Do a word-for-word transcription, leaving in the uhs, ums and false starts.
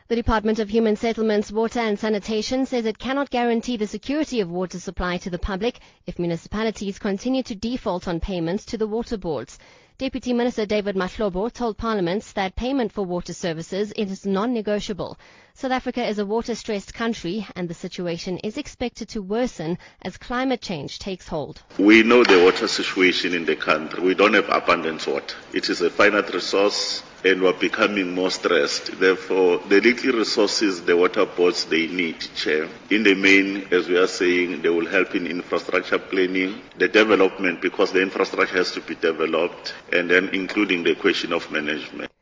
The Department of Human Settlements, Water and Sanitation says it cannot guarantee the security of water supply to the public if municipalities continue to default on payments to the water boards. Deputy Minister David Mahlobo told Parliament that payment for water services is non-negotiable. South Africa is a water-stressed country and the situation is expected to worsen as climate change takes hold. We know the water situation in the country. We don't have abundant water. It is a finite resource and we're becoming more stressed. Therefore, the little resources the water boards they need, Chair, in the main, as we are saying, they will help in infrastructure planning, the development, because the infrastructure has to be developed, and then including the question of management.